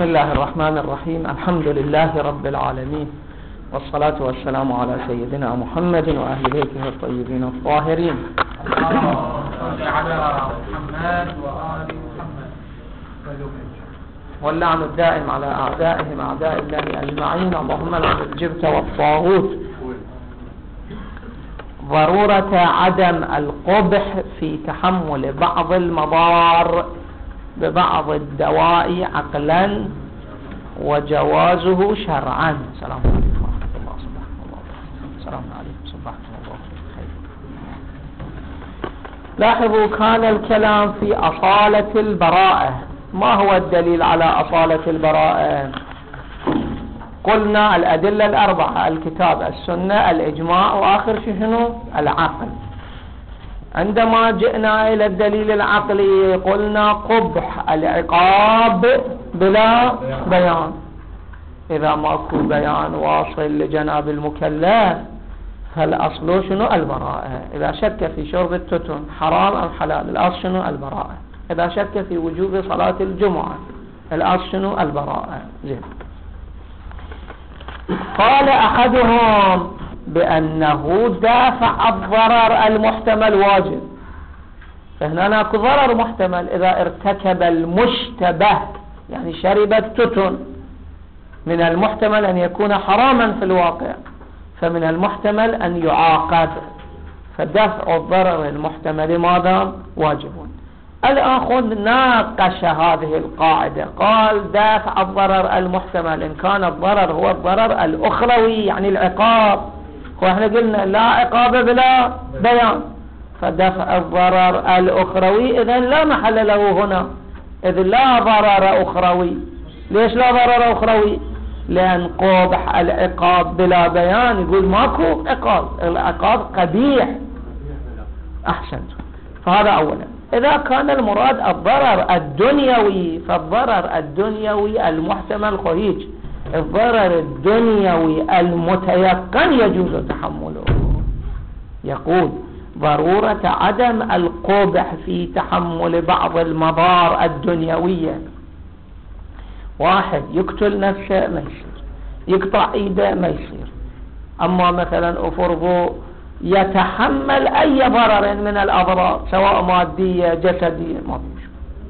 بسم الله الرحمن الرحيم. الحمد لله رب العالمين، والصلاة والسلام على سيدنا محمد وأهل بيته الطيبين الطاهرين. اللهم صل على محمد وآل محمد. واللعن الدائم على أعدائهم أعداء الله أجمعين. اللهم لعن الجبت والطاغوت. ضرورة عدم القبح في تحمل بعض المضار ببعض الدواء عقلا وجوازه شرعا. السلام عليكم ورحمة الله وبركاته. السلام عليكم صباحكم الله خير. لاحظوا، كان الكلام في أصالة البراءة. ما هو الدليل على أصالة البراءة؟ قلنا الأدلة الأربعة: الكتاب، السنة، الإجماع، وآخر شنو؟ العقل. عندما جئنا إلى الدليل العقلي قلنا قبح العقاب بلا بيان. إذا ماكو بيان واصل لجناب المكلف فالأصل شنو؟ البراءة. إذا شك في شرب التتن حرام أم حلال، الأصل شنو؟ البراءة. إذا شك في وجوب صلاة الجمعة الأصل شنو؟ البراءة. زين. قال أحدهم بأنه دافع الضرر المحتمل واجب. فهنا ناكو ضرر محتمل. إذا ارتكب المشتبه يعني شرب التتن، من المحتمل أن يكون حراما في الواقع، فمن المحتمل أن يعاقب. فدفع الضرر المحتمل ماذا؟ واجب. الآخر ناقش هذه القاعدة، قال دافع الضرر المحتمل إن كان الضرر هو الضرر الأخروي يعني العقاب، وإحنا قلنا لا عقاب بلا بيان، فدفع الضرر الأخروي إذن لا محل له هنا، إذن لا ضرر أخروي. ليش لا ضرر أخروي؟ لأن قبح العقاب بلا بيان يقول ماكو عقاب، العقاب قبيح. أحسنت. فهذا أولا. إذا كان المراد الضرر الدنيوي فالضرر الدنيوي المحتمل خهيج، الضرر الدنيوي المتيقن يجوز تحمله. يقول ضرورة عدم القبح في تحمل بعض المضار الدنيوية. واحد يقتل نفسه ما يصير، يقطع ايده ما يصير، اما مثلا افرضوا يتحمل اي ضرر من الاضرار سواء مادية جسدية ما فيش.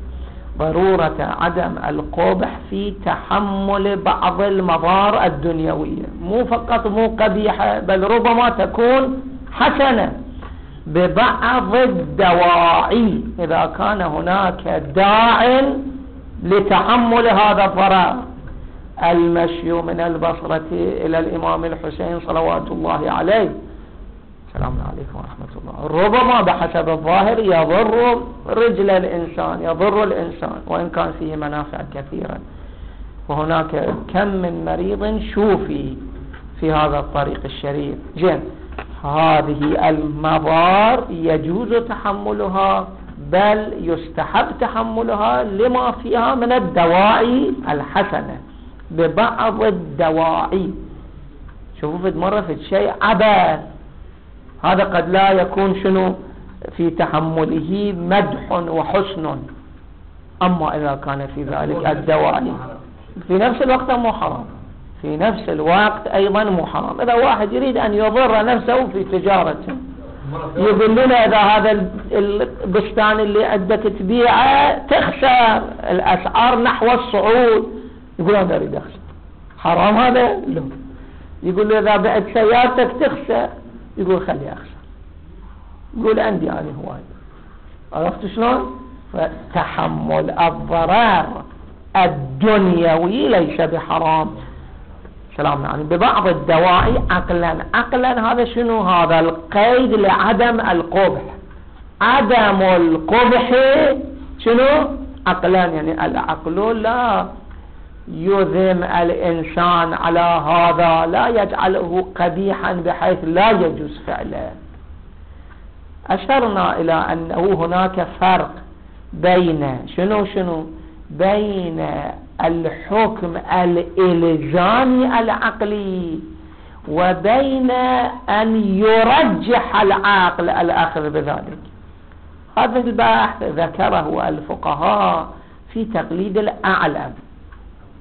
ضرورة عدم القبح في تحمل بعض المضار الدنيوية، مو فقط مو قبيحة بل ربما تكون حسنة ببعض الدواعي. إذا كان هناك داع لتحمل هذا الضرر، المشي من البصرة إلى الإمام الحسين صلوات الله عليه، السلام عليكم ورحمة الله، ربما بحسب الظاهر يضر رجل الإنسان، يضر الإنسان وإن كان فيه منافع كثيرة، وهناك كم من مريض شوفي في هذا الطريق الشريف. جن هذه المضار يجوز تحملها بل يستحب تحملها لما فيها من الدواعي الحسنة ببعض الدواعي. شوفوا في مرة في شيء عبث، هذا قد لا يكون شنو في تحمله مدح وحسن، أما إذا كان في ذلك الدواعي في نفس الوقت مو حرام، في نفس الوقت أيضا مو حرام. إذا واحد يريد أن يضر نفسه في تجارته، يقول لنا إذا هذا البستان اللي عندك تبيعه تخسر، الأسعار نحو الصعود، يقول أنا أريد أخسر، حرام هذا؟ لا. يقول له إذا بعت سيارتك تخسر، يقول خلي أخسر، يقول عندي أنا هواي. عرفت شلون؟ فتحمل الضرر الدنيوي ليس بحرام. سلام يعني ببعض الدواعي عقلا. عقلا هذا شنو؟ هذا القيد لعدم القبح. عدم القبح شنو؟ عقلا، يعني العقل لا يذم الإنسان على هذا، لا يجعله قبيحا بحيث لا يجوز فعله. أشرنا إلى أنه هناك فرق بين شنو بين الحكم الإلزامي العقلي وبين أن يرجح العقل الأخذ بذلك. هذا البحث ذكره الفقهاء في تقليد الأعلم.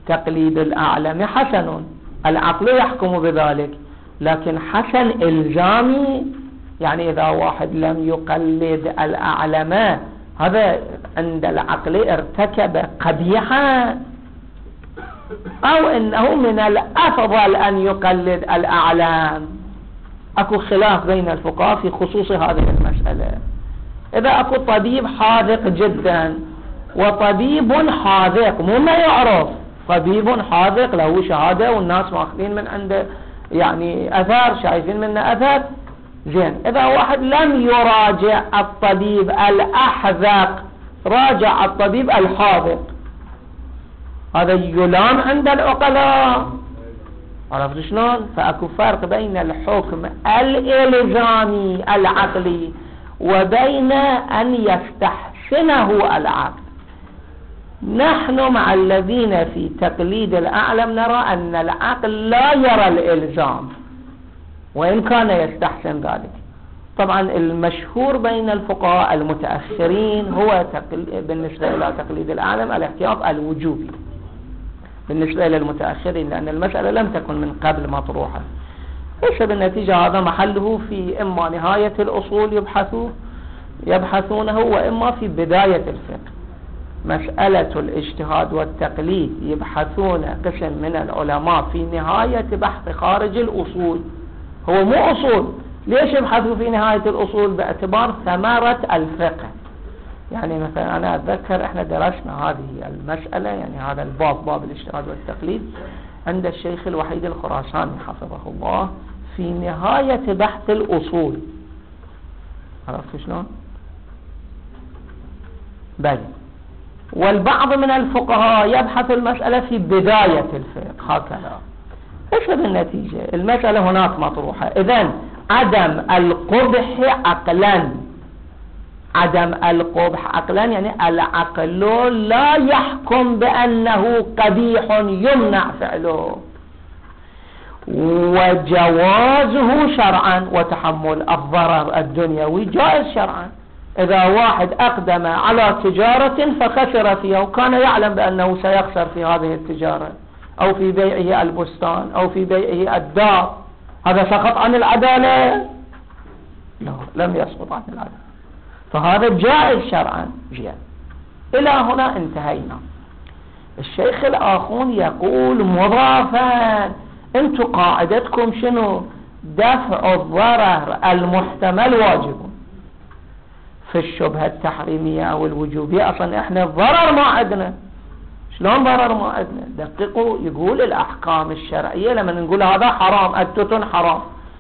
تقليد الأعلم حسن، العقل يحكم بذلك، لكن حسن إلزامي، يعني إذا واحد لم يقلد الأعلم هذا عند العقل ارتكب قبيحا، أو إنه من الأفضل أن يقلد الأعلام. أكو خلاف بين الفقهاء في خصوص هذه المسألة. إذا أكو طبيب حاذق جدا وطبيب حاذق مو ما يعرف، طبيب حاذق له شهادة والناس ماخذين من عنده يعني أثر، شايفين منه أثر، زين. إذا واحد لم يراجع الطبيب الأحذق، راجع الطبيب الحاذق، هذا يلام عند العقلاء. عرفت شلون؟ فأكو فرق بين الحكم الإلزامي العقلي وبين أن يستحسنه العقل. نحن مع الذين في تقليد الأعلم نرى أن العقل لا يرى الإلزام وإن كان يستحسن ذلك. طبعا المشهور بين الفقهاء المتأخرين هو بالنسبة إلى تقليد الأعلم الاحتياط الوجوبي بالنسبة للمتأخرين، لأن المسألة لم تكن من قبل مطروحة. ليس بالنتيجة هذا محله في إما نهاية الأصول يبحثونه، وإما في بداية الفقه. مسألة الاجتهاد والتقليد يبحثون قسم من العلماء في نهاية بحث خارج الأصول. هو مو أصول، ليش يبحثوا في نهاية الأصول؟ باعتبار ثمرة الفقه. يعني مثلا أنا أتذكر إحنا درسنا هذه المسألة، يعني هذا الباب، باب الاجتهاد والتقليد، عند الشيخ الوحيد الخراساني حفظه الله في نهاية بحث الأصول. عرفت شلون؟ بل والبعض من الفقهاء يبحث المسألة في بداية الفقه هكذا. ايش بالنتيجة؟ المسألة هناك مطروحة. إذن عدم القبح عقلا، عدم القبح عقلا يعني العقل لا يحكم بأنه قبيح يمنع فعله، وجوازه شرعا، وتحمل الضرر الدنيوي جائز شرعا. إذا واحد أقدم على تجارة فخسر فيها وكان يعلم بأنه سيخسر في هذه التجارة، أو في بيعه البستان، أو في بيعه الدار، هذا سقط عن العدالة؟ لا، لم يسقط عن العدالة، فهذا جائز شرعا. إلى هنا انتهينا. الشيخ الآخون يقول مضافا: انتو قاعدتكم شنو؟ دفع الضرر المحتمل واجب. في الشبهة التحريمية أو الوجوبية أصلا إحنا الضرر ما عندنا. شلون ضرر ما عندنا؟ دققوا. يقول الأحكام الشرعية لما نقول هذا حرام، التوتن حرام،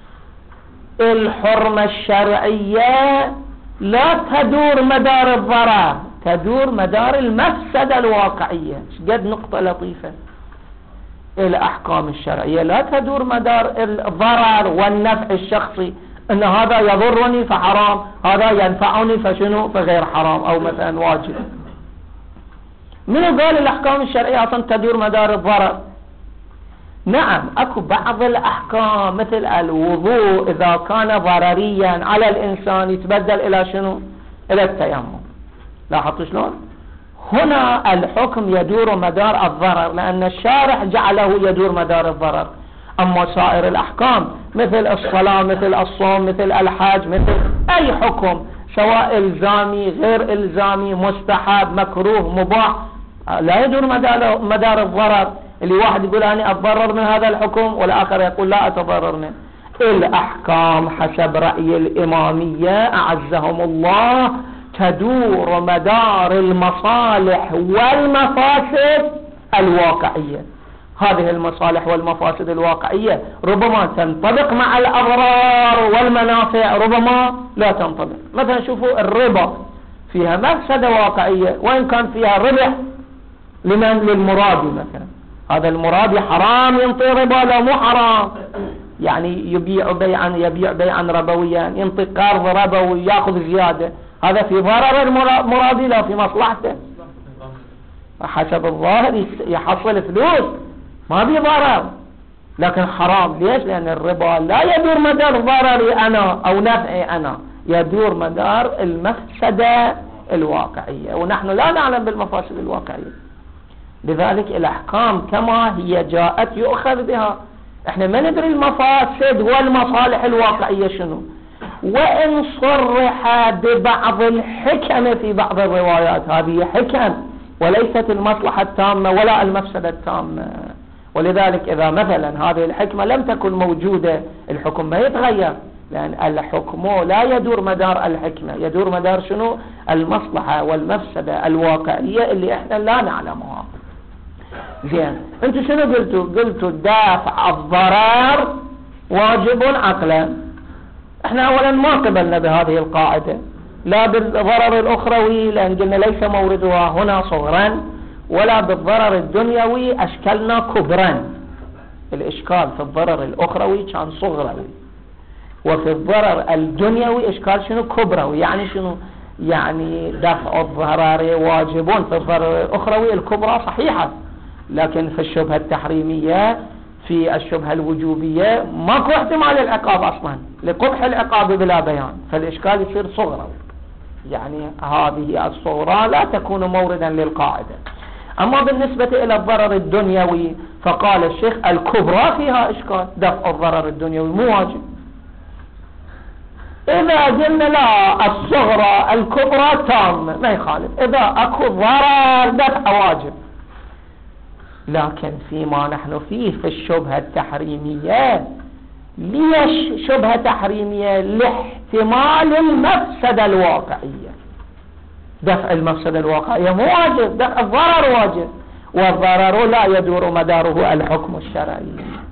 الحرمة الشرعية لا تدور مدار الضرر، تدور مدار المفسدة الواقعية. قد نقطة لطيفة. الأحكام الشرعية لا تدور مدار الضرر والنفع الشخصي، ان هذا يضرني فحرام، هذا ينفعني فشنو فغير حرام، او مثلا واجب. من قال الأحكام الشرعية أصلا تدور مدار الضرر؟ نعم، أكو بعض الأحكام مثل الوضوء إذا كان ضرريا على الإنسان يتبدل إلى شنو؟ إلى التيمم. لاحظت شلون؟ هنا الحكم يدور مدار الضرر لأن الشارع جعله يدور مدار الضرر. أما سائر الأحكام مثل الصلاة، مثل الصوم، مثل الحج، مثل أي حكم سواء إلزامي غير إلزامي، مستحب مكروه مباح، لا يدور مدار الضرر. اللي واحد يقول أنا أتضرر من هذا الحكم والآخر يقول لا أتضرر منه. الأحكام حسب رأي الإمامية أعزهم الله تدور مدار المصالح والمفاسد الواقعية. هذه المصالح والمفاسد الواقعية ربما تنطبق مع الأضرار والمنافع، ربما لا تنطبق. مثلا شوفوا الربا فيها مفسدة واقعية وإن كان فيها ربح لمن؟ للمرابي مثلا. هذا المرابي حرام ينطي ربا، لا مو حرام، يعني يبيع بيعا ربويا، ينطي قرض ربوي يأخذ زيادة، هذا في ضرر المرابي لا في مصلحته. حسب الظاهر يحصل فلوس ما بضرر، لكن حرام. ليش؟ لأن الربا لا يدور مدار ضرري أنا أو نفعي أنا، يدور مدار المفسدة الواقعية، ونحن لا نعلم بالمفاسد الواقعية. لذلك الأحكام كما هي جاءت يؤخذ بها. احنا ما ندري المفاسد والمصالح الواقعية شنو، وإن صرح ببعض الحكم في بعض الروايات، هذه حكم وليست المصلحة التامة ولا المفسدة التامة. ولذلك إذا مثلا هذه الحكمة لم تكن موجودة الحكم ما يتغير، لأن الحكم لا يدور مدار الحكمة، يدور مدار شنو؟ المصلحة والمفسدة الواقعية اللي احنا لا نعلمها. زين، انتوا شنو قلتوا دافع الضرر واجب عقلا. احنا اولا ما قبلنا بهذه القاعدة، لا بالضرر الاخروي لان قلنا ليس موردها هنا صغرا، ولا بالضرر الدنيوي اشكلنا كبرا. الاشكال في الضرر الاخروي كان صغروي، وفي الضرر الدنيوي اشكال شنو؟ كبروي. يعني شنو؟ يعني دفع الضرر واجب في الضرر الاخروي الكبرى صحيحة، لكن في الشبهة التحريمية في الشبهة الوجوبية ماكو احتمال العقاب اصلا لقبح العقاب بلا بيان، فالاشكال يصير صغرى. يعني هذه الصغرى لا تكون موردا للقاعدة. اما بالنسبة الى الضرر الدنيوي فقال الشيخ الكبرى فيها اشكال، دفع الضرر الدنيوي مو واجب. اذا قلنا لا الصغرى الكبرى تامة ما يخالف، اذا اكو ضرر دفع واجب. لكن فيما نحن فيه في الشبهة التحريمية، ليش شبهة تحريمية؟ لاحتمال المفسدة الواقعية. دفع المفسدة الواقعية مو واجب، دفع الضرر واجب، والضرر لا يدور مداره الحكم الشرعي.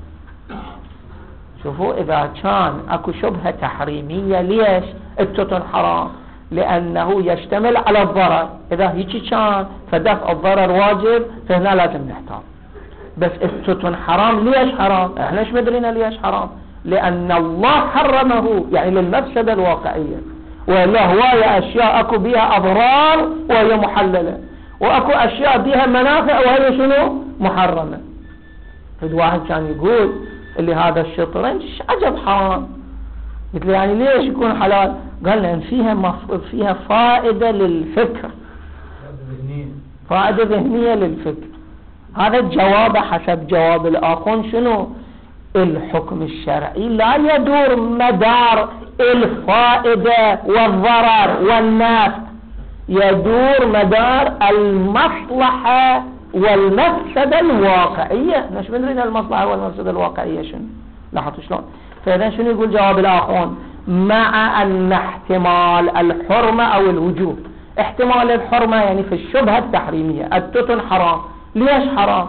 شوفوا، إذا كان أكو شبهة تحريمية ليش التتن حرام؟ لأنه يشتمل على الضرر. إذا هيك كان فدفع الضرر واجب، فهنا لازم نحتاط. بس التتن حرام. ليش حرام؟ احنا ايش مدرينا ليش حرام؟ لأن الله حرمه، يعني للمفسدة الواقعية. ولا هواية أشياء أكو بها أضرار وهي محللة، وأكو أشياء بها منافع وهي شنو؟ محرمة. فد واحد كان يقول اللي هذا الشطرنج عجب حرام. قلت له يعني ليش يكون حلال؟ قال لأن فيها فائدة للفكر، فائدة ذهنية للفكر. هذا الجواب حسب جواب الآخون شنو؟ الحكم الشرعي لا يدور مدار الفائدة والضرر والنفع، يدور مدار المصلحة والمفسدة الواقعية. نش مدرين المصلحة والمفسدة الواقعية شنو؟ لاحظوا شلون؟ فإذا شنو يقول جواب الآخون؟ مع أن احتمال الحرمة أو الوجوب، احتمال الحرمة يعني في الشبهة التحريمية التتن حرام. ليش حرام؟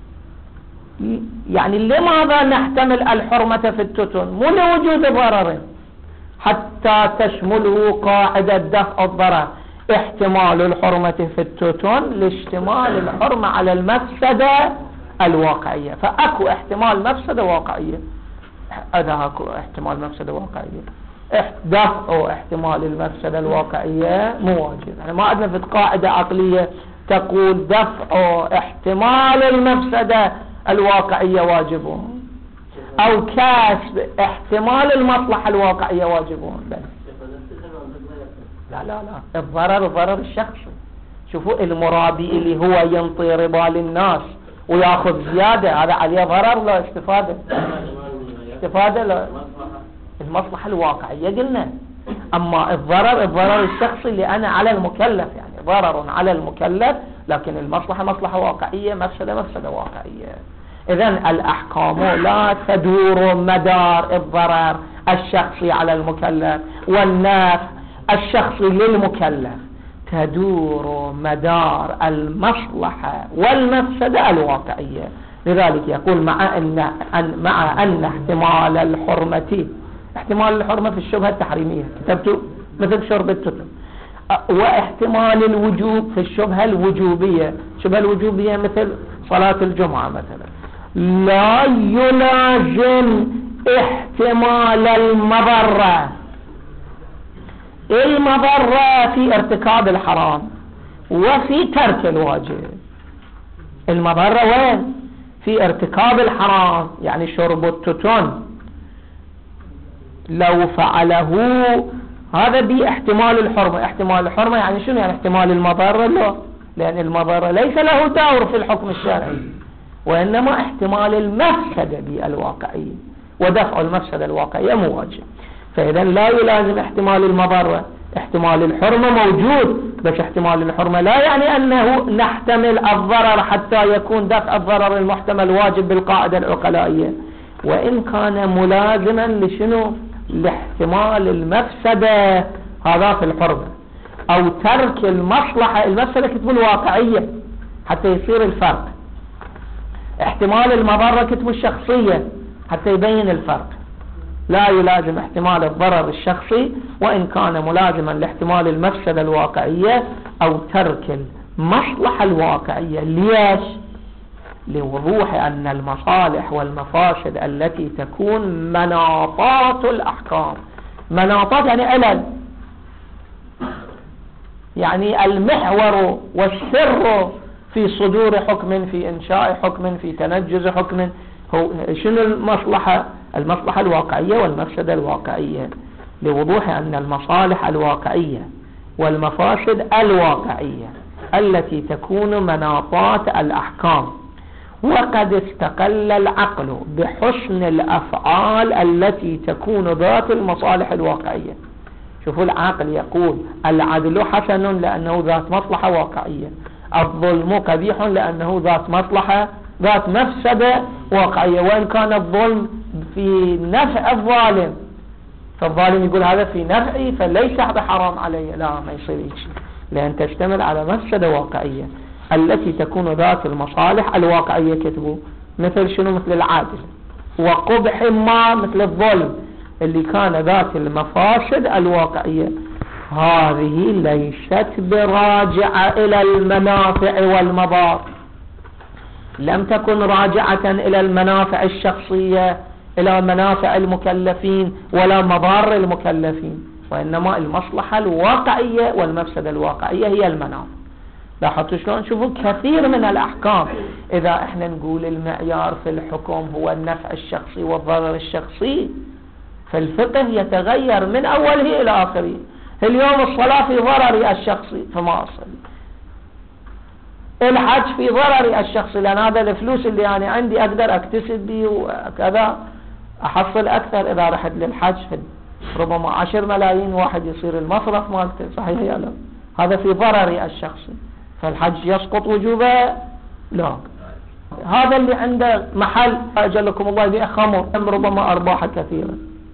يعني لماذا نحتمل الحرمة في التتن؟ مو لوجود ضرر، حتى تشمله قاعدة دفع الضرر. احتمال الحرمة في التتن لاشتمال الحرمة على المفسدة الواقعية، فأكو احتمال مفسدة واقعية. هذا اكو احتمال مفسدة واقعية، دفع احتمال المفسدة الواقعية مو واجب. يعني ما عندنا في قاعدة عقلية تقول دفع احتمال المفسدة الواقعية واجبون، او كسب احتمال المصلحة الواقعية واجبون. لا الضرر الشخصي. شوفوا المرابي اللي هو ينطي ربا للناس وياخذ زيادة، هذا عليه ضرر لا استفادة؟ استفادة لا، المصلحة الواقعية قلنا. اما الضرر الشخصي اللي انا على المكلف، يعني ضرر على المكلف، لكن المصلحة مصلحة واقعية، مفسدة واقعية. اذن الاحكام لا تدور مدار الضرر الشخصي على المكلف والنفع الشخصي للمكلف، تدور مدار المصلحة والمفسدة الواقعية. لذلك يقول مع أن احتمال الحرمة في الشبهة التحريمية كتبته مثل شرب التتن، واحتمال الوجوب في الشبهة الوجوبية. الشبهة الوجوبية مثل صلاة الجمعة مثلا، لا يلازم احتمال المضرة في ارتكاب الحرام وفي ترك الواجب. المضرة وين؟ في ارتكاب الحرام، يعني شرب التتن لو فعله هذا باحتمال الحرمة. احتمال الحرمة يعني شنو؟ يعني احتمال المضرة له، لأن المضرة ليس له دور في الحكم الشرعي، وإنما احتمال المفسدة الواقعية، ودفع المفسدة الواقعية مواجه. فإذا لا يلازم احتمال المضرة، احتمال الحرمة موجود، بس احتمال الحرمة لا يعني أنه نحتمل الضرر حتى يكون دفع الضرر المحتمل واجب بالقاعدة العقلائية، وإن كان ملازما لشنو؟ لاحتمال المفسدة، هذا في الحرمة. أو ترك المصلحة، المفسدة كتب الواقعية حتى يصير الفرق. احتمال المضرة كتب الشخصية حتى يبين الفرق. لا يلازم احتمال الضرر الشخصي وإن كان ملازما لاحتمال المفسدة الواقعية أو ترك المصلحة الواقعية. ليش؟ لوضوح أن المصالح والمفاسد التي تكون مناطات الأحكام. مناطات يعني علل، يعني المحور والسر في صدور حكم، في إنشاء حكم، في تنجز حكم. هو شنو المصلحة؟ المصلحة الواقعية والمفسدة الواقعية، لوضوح أن المصالح الواقعية والمفاسد الواقعية التي تكون مناطات الأحكام. وقد استقل العقل بحسن الأفعال التي تكون ذات المصالح الواقعية. شوفوا العقل يقول العدل حسن لأنه ذات مصلحة واقعية، الظلم قبيح لأنه ذات مصلحة، ذات مفسدة واقعية، وإن كان الظلم في نفع الظالم، فالظالم يقول هذا في نفعي فليس هذا حرام علي. لا، ما يصير شيء، لأن تشتمل على مفسدة واقعية التي تكون ذات المصالح الواقعية. كتبوا مثل شنو؟ مثل العادل، وقبح ما مثل الظلم اللي كان ذات المفاسد الواقعية. هذه ليست براجعة إلى المنافع والمضار، لم تكن راجعة إلى المنافع الشخصية، إلى منافع المكلفين ولا مضار المكلفين، وإنما المصلحة الواقعية والمفسدة الواقعية هي المنافع. لاحظتوا شلون؟ شوفوا كثير من الأحكام إذا احنا نقول المعيار في الحكم هو النفع الشخصي والضرر الشخصي، فالفقه يتغير من أوله إلى آخره. اليوم الصلاة في ضرري الشخصي فما أصلي، الحج في ضرري الشخصي لأن هذا الفلوس اللي أنا عندي أقدر أكتسب بي وكذا أحصل أكثر إذا رحت للحج، ربما 10 ملايين واحد يصير المصرف مالته، صحيح يا لا؟ هذا في ضرري الشخصي، فالحج يسقط وجوبه؟ لا. هذا اللي عنده محل أجلكم الله يبيع خمر ربما أرباحه كثيرة.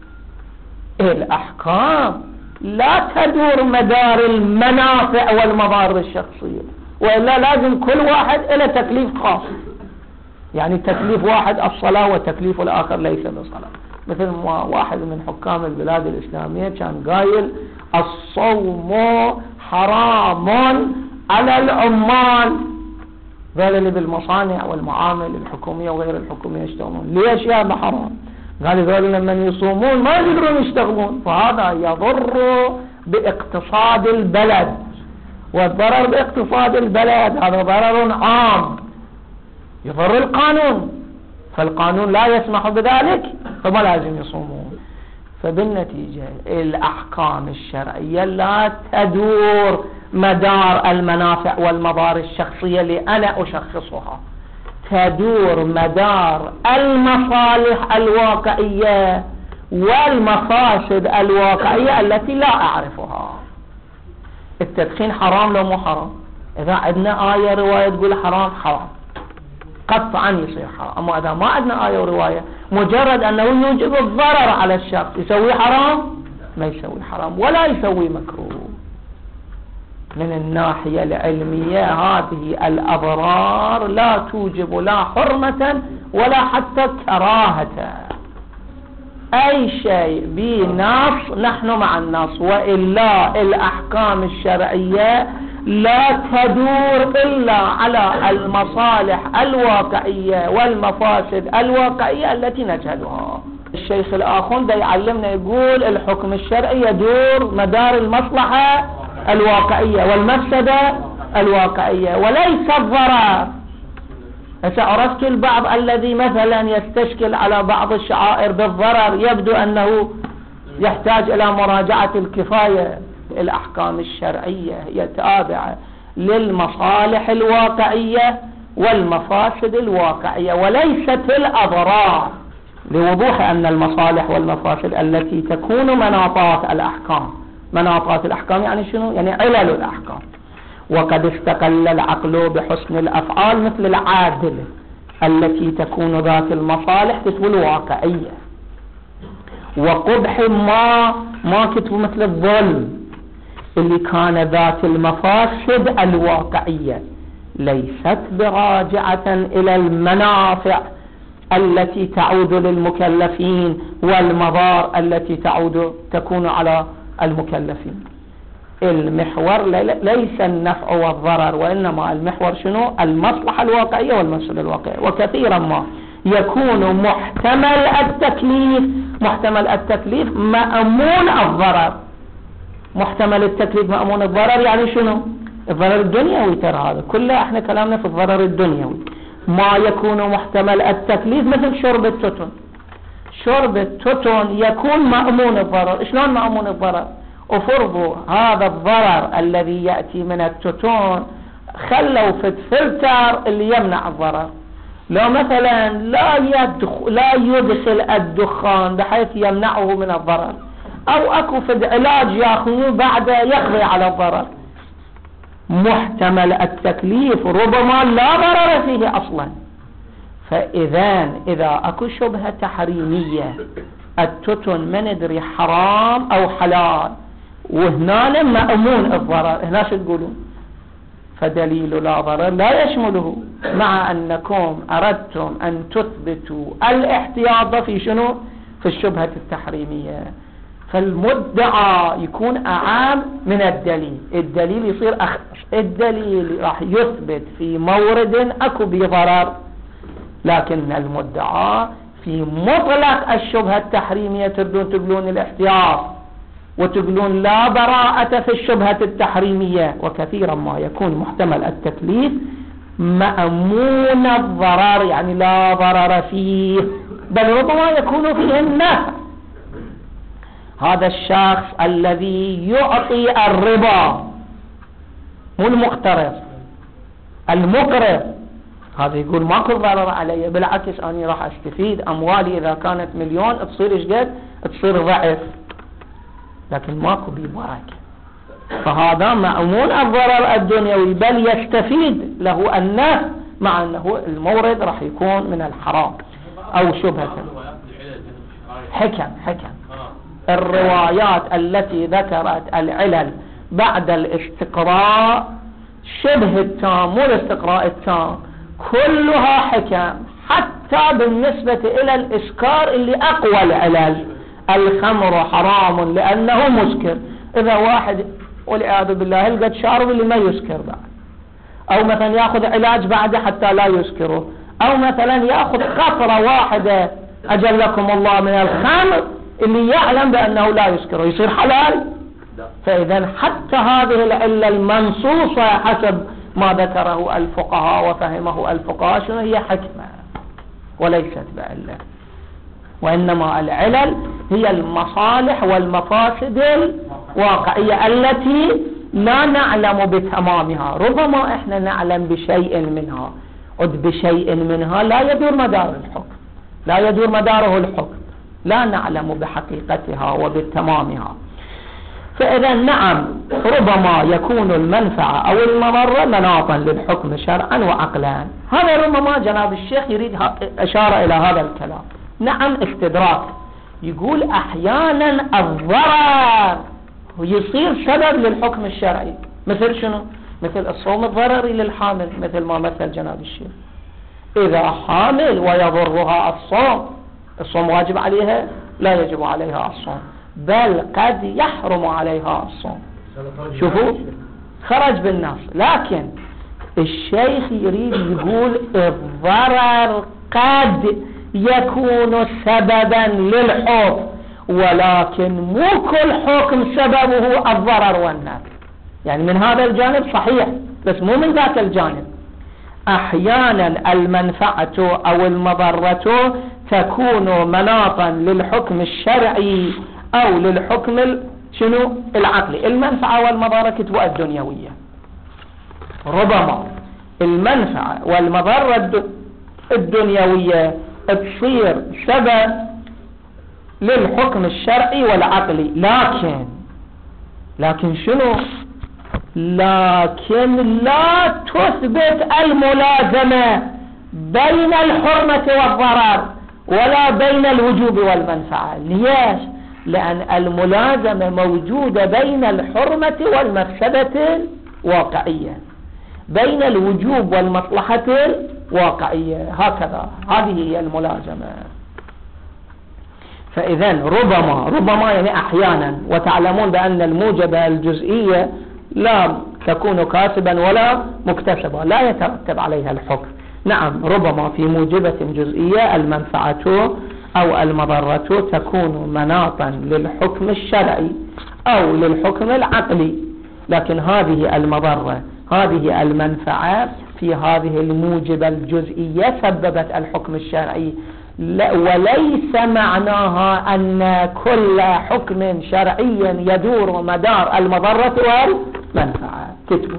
الأحكام لا تدور مدار المنافع والمضار الشخصية، وإلا لازم كل واحد له تكليف خاص. يعني تكليف واحد الصلاة وتكليف الآخر ليس بصلاة. مثل ما واحد من حكام البلاد الإسلامية كان قايل الصوم حرام على العمال، ذول اللي بالمصانع والمعامل الحكومية وغير الحكومية يشتغلون. ليش يا هذا حرام؟ قال ذول لما يصومون ما يقدرون يشتغلون، فهذا يضر باقتصاد البلد، والضرر باقتصاد البلد هذا ضرر عام يضر القانون، فالقانون لا يسمح بذلك فما لازم يصومون. فبالنتيجة الأحكام الشرعية لا تدور مدار المنافع والمضار الشخصية اللي أنا أشخصها، تدور مدار المصالح الواقعية والمفاسد الواقعية التي لا أعرفها. التدخين حرام لو مو حرام؟ إذا عندنا آية رواية تقول حرام، حرام قطعا يصير حرام. أما إذا ما عندنا آية ورواية مجرد أنه يوجب الضرر على الشخص يسوي حرام؟ ما يسوي حرام ولا يسوي مكروه. من الناحية العلمية هذه الأضرار لا توجب لا حرمة ولا حتى كراهة. أي شيء بنص نحن مع النص، وإلا الأحكام الشرعية لا تدور إلا على المصالح الواقعية والمفاسد الواقعية التي نجهلها. الشيخ الآخون دا يعلمنا يقول الحكم الشرعي يدور مدار المصلحة الواقعية والمفسدة الواقعية وليس الضرر. عرفت البعض الذي مثلا يستشكل على بعض الشعائر بالضرر، يبدو أنه يحتاج إلى مراجعة الكفاية. الأحكام الشرعية هي تابعة للمصالح الواقعية والمفاسد الواقعية وليست الأضرار، لوضوح أن المصالح والمفاسد التي تكون مناطات الأحكام. مناطات الأحكام يعني شنو؟ يعني علل الأحكام. وقد استقل العقل بحسن الأفعال مثل العادل التي تكون ذات المصالح كتب الواقعية، وقبح ما كتب مثل الظلم اللي كان ذات المفاسد الواقعية ليست براجعة إلى المنافع التي تعود للمكلفين والمضار التي تكون على المكلفين. المحور ليس النفع والضرر، وإنما المحور شنو؟ المصلحة الواقعية والمفسدة الواقعية. وكثيرا ما يكون محتمل التكليف مأمون الضرر. محتمل التكليف مأمون الضرر يعني شنو؟ الضرر الدنيوي. ترى هذا كله احنا كلامنا في الضرر الدنيوي. ما يكون محتمل التكليف مثل شرب التوتون. شرب التوتون يكون مأمون الضرر. شلون مأمون الضرر؟ وفرضوا هذا الضرر الذي يأتي من التوتون خلوا في الفلتر اللي يمنع الضرر. لو مثلا لا يدخل الدخان بحيث يمنعه من الضرر، او اكو في علاج ياخذوه بعد يقضي على الضرر، محتمل التكليف ربما لا ضرر فيه اصلا. اذا اكو شبهة تحريمية التوتون ما ندري حرام او حلال، وهنا مأمون الضرر، هنا شو تقولون؟ فدليل لا ضرر لا يشمله، مع أنكم أردتم أن تثبتوا الاحتياط في شنو؟ في الشبهة التحريمية. فالمدعى يكون أعام من الدليل. الدليل يصير الدليل راح يثبت في مورد أكو بضرر، لكن المدعى في مطلق الشبهة التحريمية تقولون الاحتياط وتقولون لا براءة في الشبهة التحريمية. وكثيرا ما يكون محتمل التكليف مأمون الضرر، يعني لا ضرر فيه، بل ربما يكون فيه النفع. هذا الشخص الذي يعطي الربا مو المقترض، المقرض، هذا يقول ماكو ضرر علي، بالعكس أنا راح أستفيد. أموالي إذا كانت 1,000,000 تصير إيش قد؟ تصير ضعف، لكن ماكو ببركة. فهذا مأمون الضرر الدنيوي، بل يستفيد له النفع، مع أنه المورد راح يكون من الحرام أو شبهة. حكم الروايات التي ذكرت العلل بعد الاستقراء شبه التام والاستقراء التام كلها حكم، حتى بالنسبة إلى الإسكار اللي أقوى العلل. الخمر حرام لأنه مسكر، إذا واحد والعياذ بالله يلقى شارب اللي ما يسكر بعد، أو مثلا يأخذ علاج بعده حتى لا يسكره، أو مثلا يأخذ قطرة واحدة أجلكم الله من الخمر اللي يعلم بأنه لا يسكره، يصير حلال. فإذا حتى هذه العلة المنصوصة حسب ما ذكره الفقهاء وفهمه الفقهاء شنو هي؟ حكمة وليست بعلة. وإنما العلل هي المصالح والمفاسد الواقعية التي لا نعلم بتمامها. ربما احنا نعلم بشيء منها، بشيء منها لا يدور مدار الحكم، لا يدور مداره الحكم، لا نعلم بحقيقتها وبتمامها. فإذا نعم ربما يكون المنفعة أو المضرة مناطا للحكم شرعا وعقلا. هذا ربما جناب الشيخ يريد أشار إلى هذا الكلام. نعم استدراك، يقول أحيانا الضرر يصير سبب للحكم الشرعي، مثل شنو؟ مثل الصوم الضرري للحامل، مثل ما مثل جناب الشيخ. إذا حامل ويضرها الصوم واجب عليها؟ لا يجب عليها الصوم، بل قد يحرم عليها الصوم. شوفوا خرج بالنص، لكن الشيخ يريد يقول الضرر قد يكون سببا للحكم، ولكن مو كل حكم سببه الضرر والنفع. يعني من هذا الجانب صحيح، بس مو من ذاك الجانب. احيانا المنفعة او المضرة تكون مناطا للحكم الشرعي او للحكم شنو؟ العقلي. المنفعة والمضرة كتبوا الدنيوية. ربما المنفعة والمضرة الدنيوية تصير سبب للحكم الشرعي والعقلي، لكن شنو؟ لكن لا تثبت الملازمة بين الحرمة والضرر ولا بين الوجوب والمنفعة. ليش؟ لأن الملازمة موجودة بين الحرمة والمفسدة الواقعية، بين الوجوب والمصلحة الواقعية، هكذا هذه هي الملازمة. فإذن ربما يعني أحيانا، وتعلمون بأن الموجبة الجزئية لا تكون كاسبا ولا مكتسبا، لا يترتب عليها الحكم. نعم، ربما في موجبة جزئية المنفعة أو المضرة تكون مناطا للحكم الشرعي أو للحكم العقلي، لكن هذه المضرة هذه المنفعة في هذه الموجبة الجزئية سببت الحكم الشرعي، وليس معناها أن كل حكم شرعي يدور مدار المضرة والمنفعة.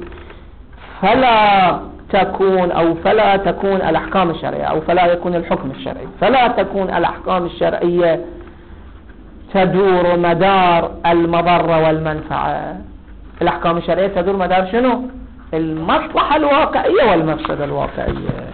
فلا تكون الأحكام الشرعية أو فلا يكون الحكم الشرعي، فلا تكون الأحكام الشرعية تدور مدار المضرة والمنفعة. الأحكام الشرعية تدور مدار شنو؟ المصلحة الواقعية والمفسدة الواقعية.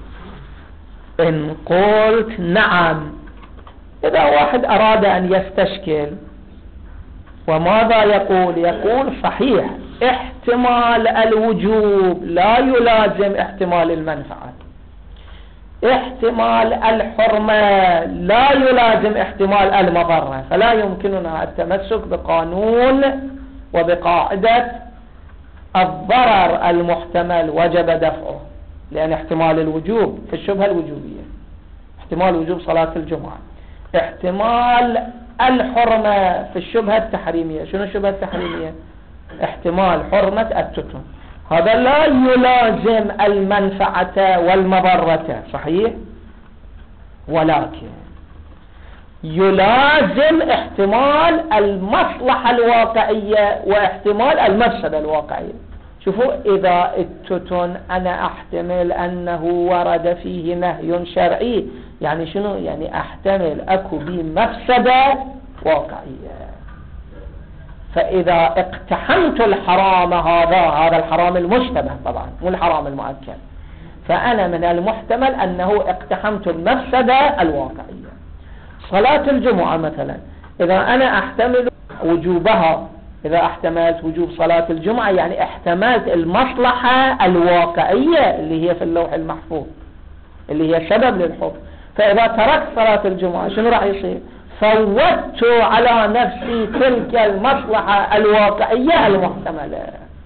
إن قلت نعم، إذا واحد أراد أن يستشكل وماذا يقول صحيح احتمال الوجوب لا يلازم احتمال المنفعة، احتمال الحرمة لا يلازم احتمال المضرة، فلا يمكننا التمسك بقانون وبقاعدة الضرر المحتمل وجب دفعه، لأن احتمال الوجوب في الشبهة الوجوبية، احتمال وجوب صلاة الجمعة، احتمال الحرمة في الشبهة التحريمية. شنو الشبهة التحريمية؟ احتمال حرمة التتم، هذا لا يلازم المنفعة والمضرة، صحيح؟ ولكن يلازم احتمال المصلحة الواقعية واحتمال المفسدة الواقعية. شوفوا، إذا التتن أنا أحتمل أنه ورد فيه نهي شرعي، يعني شنو؟ يعني أحتمل أكو بمفسدة واقعية. فإذا اقتحمت الحرام هذا الحرام المشتبه طبعا مو الحرام المؤكد، فأنا من المحتمل أنه اقتحمت المفسدة الواقعية. صلاة الجمعة مثلا، إذا أنا أحتمل وجوبها، إذا احتملت وجوب صلاة الجمعة يعني احتملت المصلحة الواقعية اللي هي في اللوح المحفوظ اللي هي سبب للحكم. فإذا تركت صلاة الجمعة شنو راح يصير؟ فوتت على نفسي تلك المصلحة الواقعية المحتملة.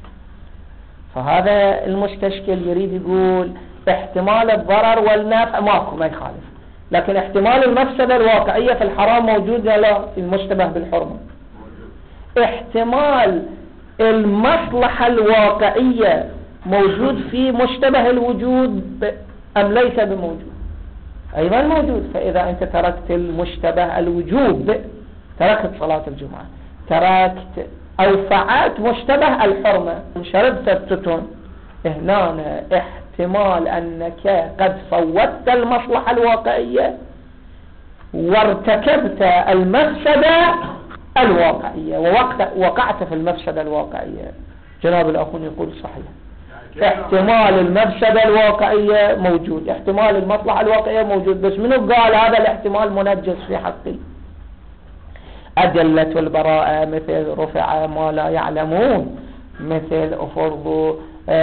فهذا المستشكل يريد يقول احتمال الضرر والنفع ماكو، ما يخالف، لكن احتمال المفسدة الواقعية في الحرام موجود لا في المشتبه بالحرمة. احتمال المصلحة الواقعية موجود في مشتبه الوجود أم ليس بموجود؟ أيضا موجود. فإذا أنت تركت المشتبه الوجوب، تركت صلاة الجمعة، تركت أو فعلت مشتبه الحرمة، شربت التتن، هنا احتمال أنك قد فوتت المصلحة الواقعية وارتكبت المفسدة الواقعية ووقعت في المفسدة الواقعية. جناب الأخون يقول صحيح، احتمال المفسدة الواقعية موجود، احتمال المصلحة الواقعية موجود، بس منو قال هذا الاحتمال منجس في حقي؟ أدلة البراءة مثل رفع ما لا يعلمون، مثل أفرض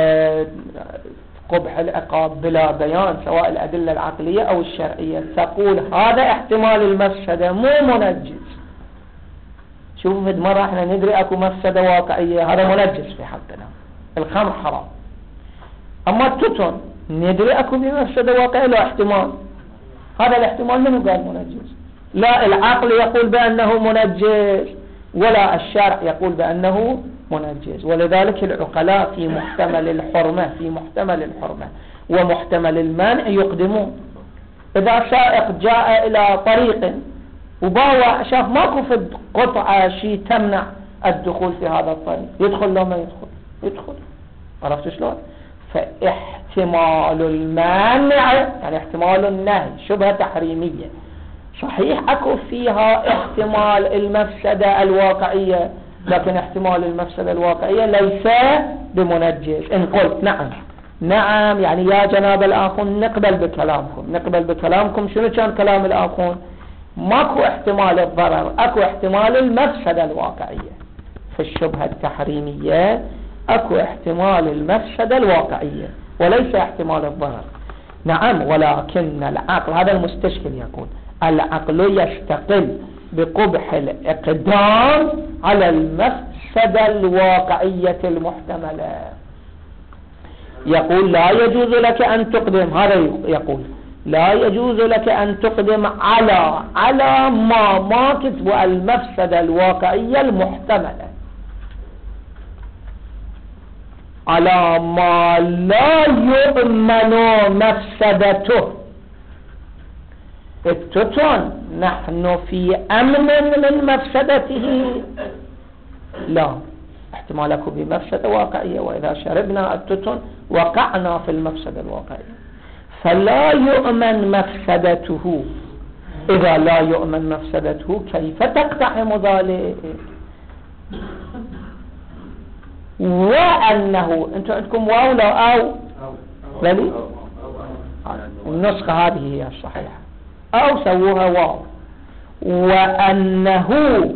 قبح العقاب بلا بيان، سواء الأدلة العقلية أو الشرعية، تقول هذا احتمال المفسدة مو منجس. شوفوا في مرة احنا ندري اكو مفسدة واقعية، هذا منجس في حقنا، الخمر حرام. اما التتن ندري اكو بمفسدة واقعية لا احتمال، هذا الاحتمال منو قال منجس؟ لا العقل يقول بأنه منجس ولا الشرع يقول بأنه منجس. ولذلك العقلاء في محتمل الحرمة ومحتمل المانع يقدمون. إذا سائق جاء إلى طريق وباوع شاف ماكو في قطعة شيء تمنع الدخول في هذا الطريق، يدخل لو ما يدخل؟ عرفت شلون؟ فاحتمال المانع يعني احتمال النهي شبهة تحريمية صحيح أكو فيها احتمال المفسدة الواقعية، لكن احتمال المفسدة الواقعية ليس بمنجس. إن قلت نعم يعني يا جناب الآخون نقبل بكلامكم شنو كان كلام الآخون؟ ماكو احتمال الضرر، اكو احتمال المفسدة الواقعية. في الشبهة التحريمية اكو احتمال المفسدة الواقعية وليس احتمال الضرر. نعم، ولكن العقل، هذا المستشكل يقول العقل يستقل بقبح الإقدام على المفسدة الواقعية المحتملة. يقول لا يجوز لك أن تقدم، هذا يقول لا يجوز لك أن تقدم على ما كتب المفسدة الواقعية المحتملة، على ما لا يؤمن مفسدته. التتن نحن في أمن من مفسدته؟ لا، احتمالك بمفسدة واقعية، وإذا شربنا التتن وقعنا في المفسدة الواقعية، فلا يؤمن مفسدته. إذا لا يؤمن مفسدته كيف تقتحم ذلك؟ وأنه أنتم عندكم واو لا أو بلي النسخة هذه هي الصحيحة، أو سووها واو. وأنه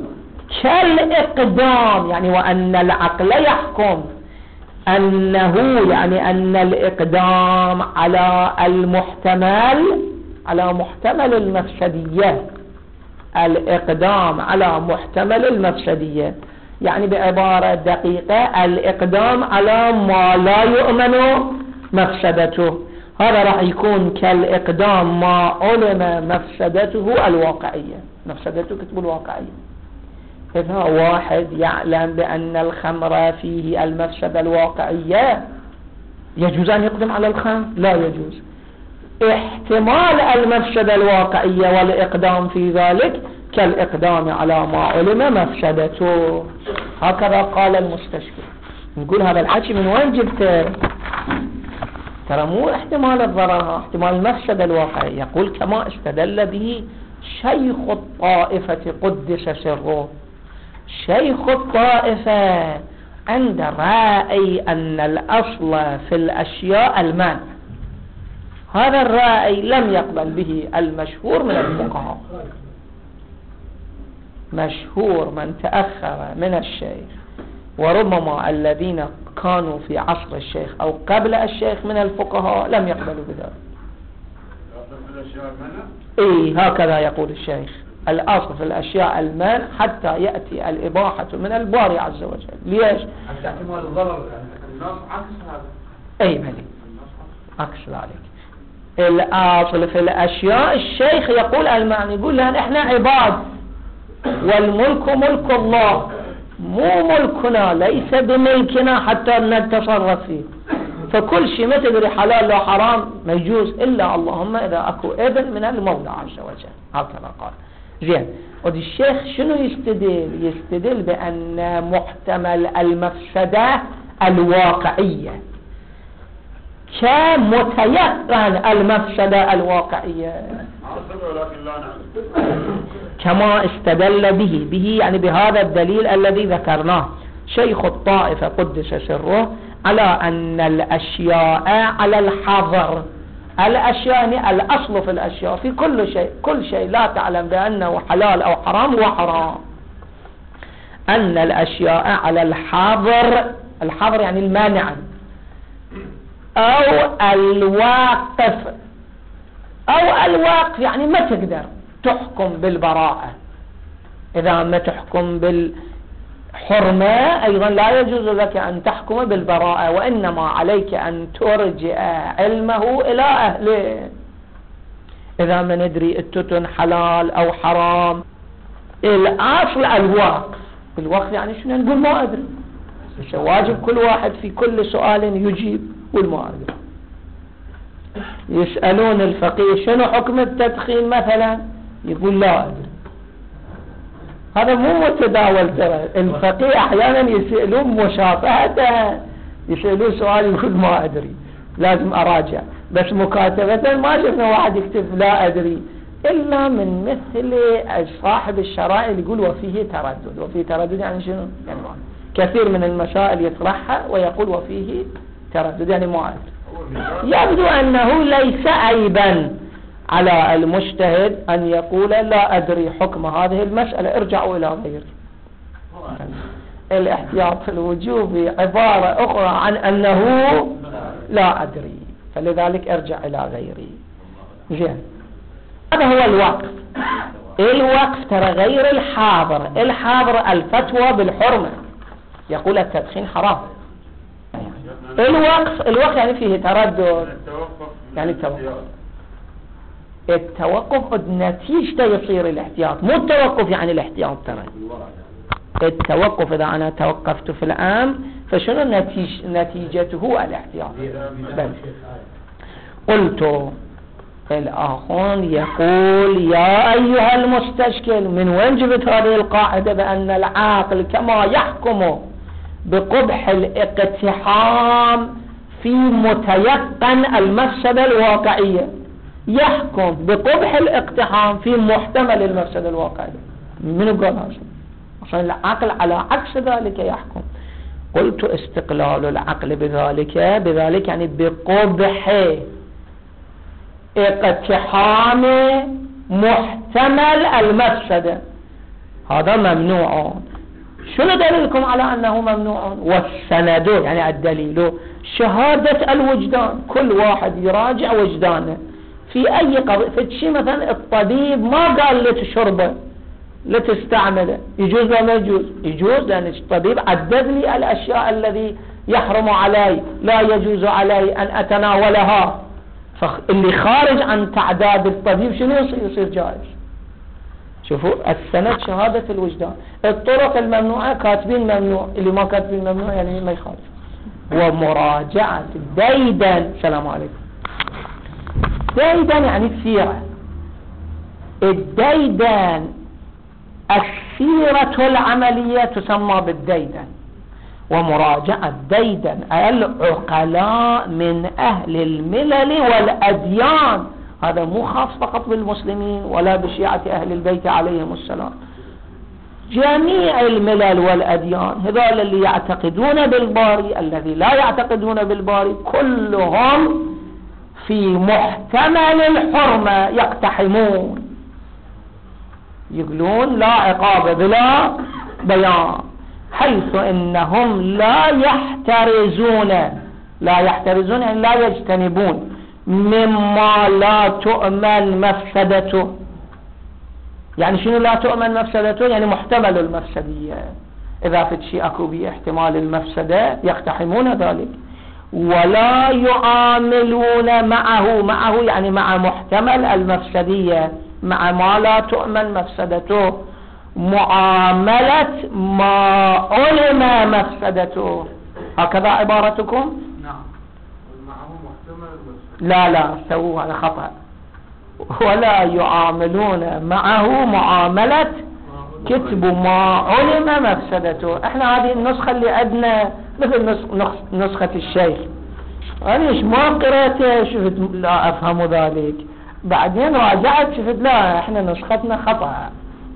كالإقدام يعني وأن العقل يحكم أنه يعني أن الإقدام على المحتمل، على محتمل المفسدية، الإقدام على محتمل المفسدية يعني بعبارة دقيقة الإقدام على ما لا يؤمن مفسدته، هذا راح يكون كالإقدام ما علم مفسدته الواقعية، مفسدته كتب الواقعية. إذا واحد يعلم بأن الخمر فيه المفسدة الواقعية يجوز أن يقدم على الخمر؟ لا يجوز. احتمال المفسدة الواقعية والإقدام في ذلك كالإقدام على ما علم مفسدته. هكذا قال المستشفى. نقول هذا الحكي من وين جبته؟ ترى مو احتمال الضرر، احتمال المفسدة الواقعية. يقول كما استدل به شيخ الطائفة قدس سره. شيخ الطائفة عند رأي أن الأصل في الأشياء المانع. هذا الرأي لم يقبل به المشهور من الفقهاء. مشهور من تأخر من الشيخ وربما الذين كانوا في عصر الشيخ أو قبل الشيخ من الفقهاء لم يقبلوا بذلك. هكذا يقول الشيخ، الأصل في الأشياء المانع حتى يأتي الإباحة من الباري عز وجل. ليش؟ احتمال الضرر النص عكس هذا. بلي عكس ذلك. الأصل في الأشياء الشيخ يقول المعنى، يقول لأن إحنا عباد والملك ملك الله، مو ملكنا، ليس بملكنا حتى نتصرف فيه. فكل شيء ما تدري حلال لا حرام ما يجوز إلا اللهم إذا أكو إذن من المولى عز وجل. هكذا قال. زين، ودي الشيخ شنو يستدل بأن محتمل المفسدة الواقعية كمتيقن المفسدة الواقعية كما استدل به يعني بهذا الدليل الذي ذكرناه شيخ الطائفة قدس سره على أن الأشياء على الحظر. الأشياء يعني الأصل في الأشياء في كل شيء لا تعلم بأنه حلال أو حرام هو حرام. أن الأشياء على الحظر، الحظر يعني المانع، أو الواقف. أو الواقف يعني ما تقدر تحكم بالبراءة. إذا ما تحكم بالحرمة أيضا لا يجوز لك أن تحكم بالبراءة، وإنما عليك أن ترجع علمه إلى أهله. إذا ما ندري التتن حلال أو حرام، الأصل الواقف. الوقف يعني شنو؟ نقول ما أدري. مش واجب كل واحد في كل سؤال يجيب والما أدري. يسألون الفقيه شنو حكم التدخين مثلا، يقول لا أدري. هذا مو متداول. ترى الفقيه أحيانا يسألون مشافهة، يسألون سؤال يقول ما أدري. لازم أراجع، بس مكاتبة ما شفنا واحد يكتب لا أدري إلا من مثل صاحب الشرائع اللي يقول وفيه تردد. وفيه تردد يعني شنو؟ يعني كثير من المسائل يطرحها ويقول وفيه تردد يعني ما أدري. يبدو أنه ليس عيبا على المجتهد أن يقول لا أدري حكم هذه المسألة، ارجعوا إلى غيري. الاحتياط في الوجوب عبارة أخرى عن أنه لا أدري، فلذلك ارجع إلى غيري. زين، هذا هو الوقف. الوقف ترى غير الحاضر. الحاضر الفتوى بالحرمة، يقول التدخين حرام. الوقف يعني فيه تردد، يعني التوقف نتيجته يصير الاحتياط، مو التوقف يعني الاحتياط. ترى التوقف إذا أنا توقفت في العام فشنو نتيجته الاحتياط. قلت الآخر يقول يا أيها المستشكل، من وين جبت هذه القاعدة بأن العاقل كما يحكم بقبح الاقتحام في متيقن المفسدة الواقعية يحكم بقبح الاقتحام في محتمل المفسدة الواقعية؟ من قال هذا؟ عشان العقل على عكس ذلك يحكم. قلت استقلال العقل بذلك يعني بقبح اقتحام محتمل المفسدة، هذا ممنوع. شنو دليلكم على أنه ممنوع؟ والسند يعني الدليل شهادة الوجدان. كل واحد يراجع وجدانه في أي قضية. في شيء مثلا الطبيب ما قال لتشربه لتستعمله، يجوز ولا ما يجوز؟ يجوز، لأن الطبيب عدد لي الأشياء الذي يحرم علي لا يجوز علي أن أتناولها. فاللي خارج عن تعداد الطبيب شنو يصير جائز. شوفوا السند شهادة الوجدان. الطرق الممنوعة كاتبين ممنوع، اللي ما كاتبين ممنوع يعني ما يخالف. ومراجعة ديدن. السلام عليكم. ديدن يعني السيرة. الديدن السيرة العملية تسمى بالديدن. ومراجعة ديدن العقلاء من أهل الملل والأديان. هذا مو خاص فقط بالمسلمين ولا بشيعة أهل البيت عليهم السلام، جميع الملل والأديان. هذول اللي يعتقدون بالباري، الذي لا يعتقدون بالباري، كلهم في محتمل الحرمة يقتحمون، يقولون لا عقاب بلا بيان، حيث إنهم لا يحترزون يعني لا يجتنبون مما لا تؤمن مفسدته. يعني شنو لا تؤمن مفسدته؟ يعني محتمل المفسدية. إذا في شيء أكو به احتمال المفسدة يقتحمون ذلك. ولا يعاملون معه يعني مع محتمل المفسدية، مع ما لا تؤمن مفسدته، معاملة ما علم مفسدته. هكذا عبارتكم؟ نعم. معه محتمل المفسدة. لا سووا هذا خطأ. ولا يعاملون معه معاملة كتب ما علم مفسدته. احنا هذه النسخة اللي عندنا مثل نسخة الشيخ، انا مش ما قرأتها شفت لا افهم ذلك، بعدين راجعت شفت لا احنا نسختنا خطأ.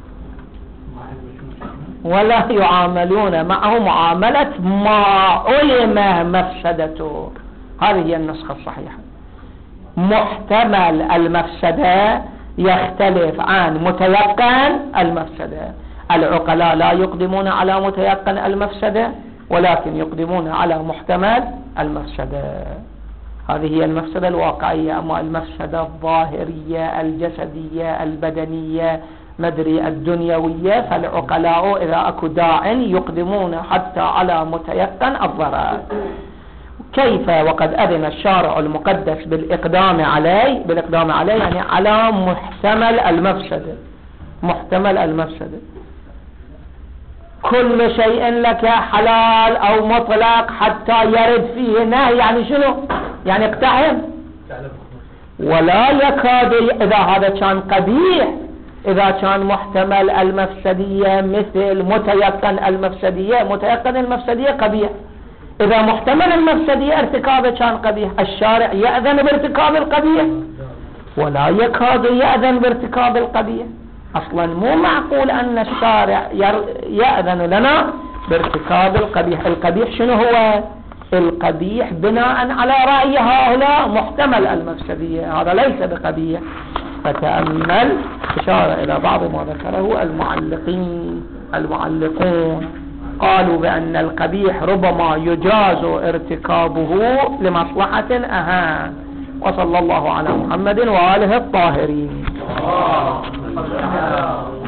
ولا يعاملون معه معاملة ما علم مفسدته، هذه هي النسخة الصحيحة. محتمل المفسدة يختلف عن متيقن المفسدة. العقلاء لا يقدمون على متيقن المفسدة، ولكن يقدمون على محتمل المفسدة. هذه هي المفسدة الواقعية. أما المفسدة الظاهرية الجسدية البدنية مدري الدنيوية، فالعقلاء إذا أكو داع يقدمون حتى على متيقن الضرر. كيف وقد أذن الشارع المقدس بالإقدام عليه يعني على محتمل المفسدة. كل شيء لك حلال أو مطلق حتى يرد فيه نهي، يعني شنو؟ يعني اقتحم. ولا يكاد إذا هذا كان قبيح، إذا كان محتمل المفسدية مثل متيقن المفسدية قبيح. إذا محتمل المفسدية ارتكابه كان قبيح، الشارع يأذن بارتكاب القبيح ولا يكاد يأذن بارتكاب القبيح. أصلا مو معقول أن الشارع يأذن لنا بارتكاب القبيح. القبيح شنو هو؟ القبيح بناء على رأي هؤلاء محتمل المفسدية، هذا ليس بقبيح. فتأمل إشارة إلى بعض ما ذكره المعلقون قالوا بأن القبيح ربما يجاز ارتكابه لمصلحة أهم. وصلى الله على محمد وآله الطاهرين.